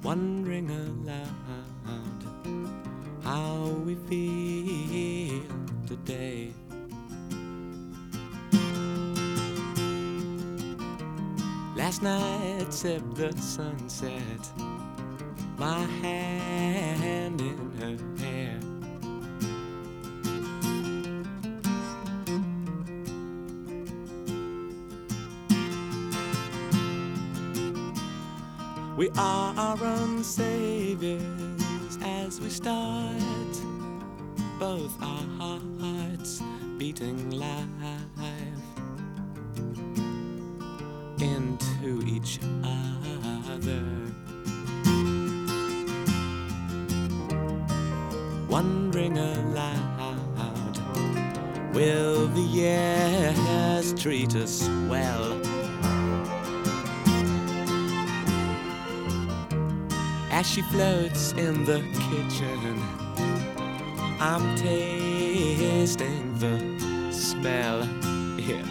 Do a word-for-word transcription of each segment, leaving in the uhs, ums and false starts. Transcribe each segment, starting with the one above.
wondering aloud how we feel today. Last night sipped the sunset, my hand in her hair. We are our own saviors as we start, both our hearts beating live into each other. Wondering aloud, will the years treat us well? As she floats in the kitchen, I'm tasting the smell. Yeah.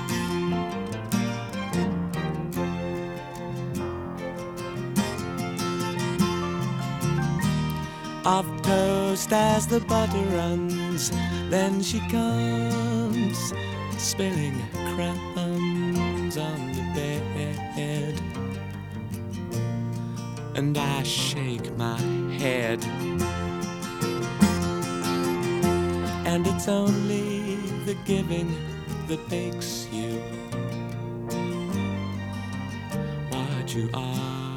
Of toast as the butter runs, then she comes spilling crumbs on the bed, and I shake my head. And it's only the giving that makes you what you are.